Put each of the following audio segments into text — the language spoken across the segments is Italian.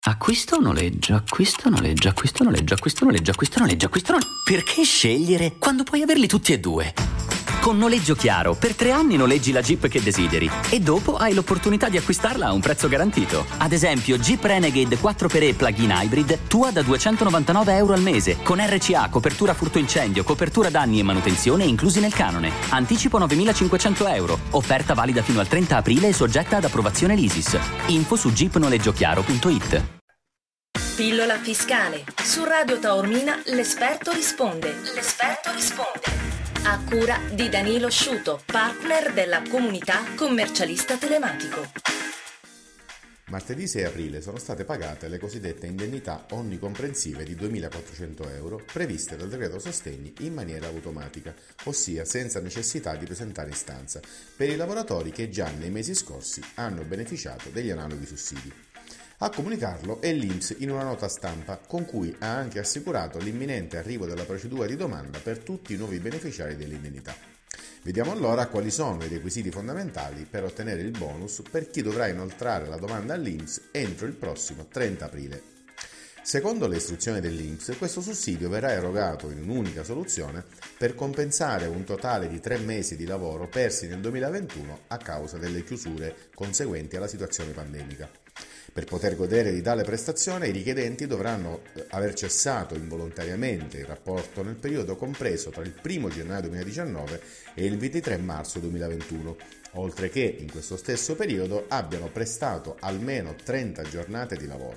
Acquisto o noleggio, acquisto o noleggio, acquisto o noleggio, acquisto o noleggio, acquisto o noleggio, acquisto o noleggio. Perché scegliere quando puoi averli tutti e due? Con Noleggio Chiaro, per 3 anni noleggi la Jeep che desideri e dopo hai l'opportunità di acquistarla a un prezzo garantito. Ad esempio, Jeep Renegade 4xe plug-in hybrid, tua da €299 al mese, con RCA, copertura furto incendio, copertura danni e manutenzione inclusi nel canone. Anticipo €9.500. Offerta valida fino al 30 aprile e soggetta ad approvazione l'ISIS. Info su jeepnoleggiochiaro.it. Pillola fiscale. Su Radio Taormina l'esperto risponde. L'esperto risponde. A cura di Danilo Sciuto, partner della comunità commercialista telematico. Martedì 6 aprile sono state pagate le cosiddette indennità onnicomprensive di €2.400 previste dal decreto sostegni in maniera automatica, ossia senza necessità di presentare istanza, per i lavoratori che già nei mesi scorsi hanno beneficiato degli analoghi sussidi. A comunicarlo è l'INPS in una nota stampa con cui ha anche assicurato l'imminente arrivo della procedura di domanda per tutti i nuovi beneficiari dell'indennità. Vediamo allora quali sono i requisiti fondamentali per ottenere il bonus per chi dovrà inoltrare la domanda all'INPS entro il prossimo 30 aprile. Secondo le istruzioni dell'INPS, questo sussidio verrà erogato in un'unica soluzione per compensare un totale di 3 mesi di lavoro persi nel 2021 a causa delle chiusure conseguenti alla situazione pandemica. Per poter godere di tale prestazione, i richiedenti dovranno aver cessato involontariamente il rapporto nel periodo compreso tra il 1 gennaio 2019 e il 23 marzo 2021, oltre che in questo stesso periodo abbiano prestato almeno 30 giornate di lavoro.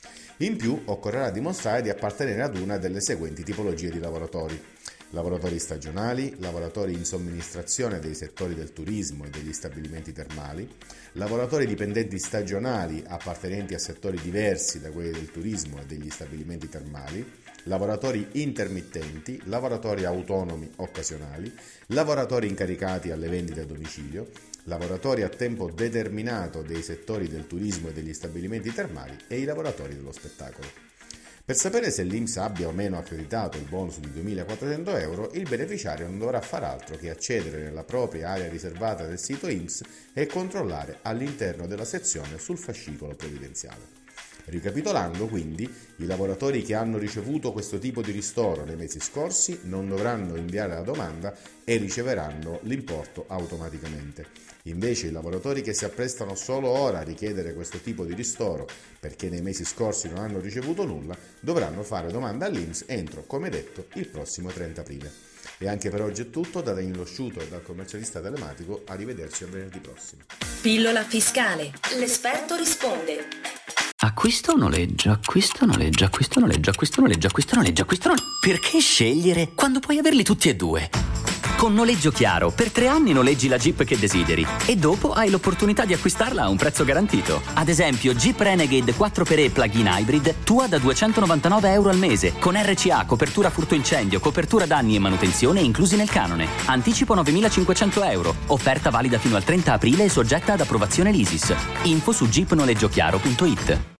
In più, occorrerà dimostrare di appartenere ad una delle seguenti tipologie di lavoratori: lavoratori stagionali, lavoratori in somministrazione dei settori del turismo e degli stabilimenti termali, lavoratori dipendenti stagionali appartenenti a settori diversi da quelli del turismo e degli stabilimenti termali, lavoratori intermittenti, lavoratori autonomi occasionali, lavoratori incaricati alle vendite a domicilio, lavoratori a tempo determinato dei settori del turismo e degli stabilimenti termali e i lavoratori dello spettacolo. Per sapere se l'INPS abbia o meno accreditato il bonus di €2.400, il beneficiario non dovrà far altro che accedere nella propria area riservata del sito INPS e controllare all'interno della sezione sul fascicolo previdenziale. Ricapitolando, quindi, i lavoratori che hanno ricevuto questo tipo di ristoro nei mesi scorsi non dovranno inviare la domanda e riceveranno l'importo automaticamente. Invece i lavoratori che si apprestano solo ora a richiedere questo tipo di ristoro perché nei mesi scorsi non hanno ricevuto nulla, dovranno fare domanda all'INPS entro, come detto, il prossimo 30 aprile. E anche per oggi è tutto, da Danilo Sciuto e dal commercialista telematico, arrivederci a venerdì prossimo. Pillola fiscale. L'esperto risponde. Acquisto o noleggio, acquisto o noleggio, acquisto o noleggio, acquisto o noleggio, acquisto o noleggio, acquisto o noleggio. Perché scegliere quando puoi averli tutti e due? Con Noleggio Chiaro, per 3 anni noleggi la Jeep che desideri e dopo hai l'opportunità di acquistarla a un prezzo garantito. Ad esempio, Jeep Renegade 4xe plug-in hybrid, tua da €299 al mese, con RCA, copertura furto incendio, copertura danni e manutenzione inclusi nel canone. Anticipo €9.500. Offerta valida fino al 30 aprile e soggetta ad approvazione l'ISIS. Info su jeepnoleggiochiaro.it.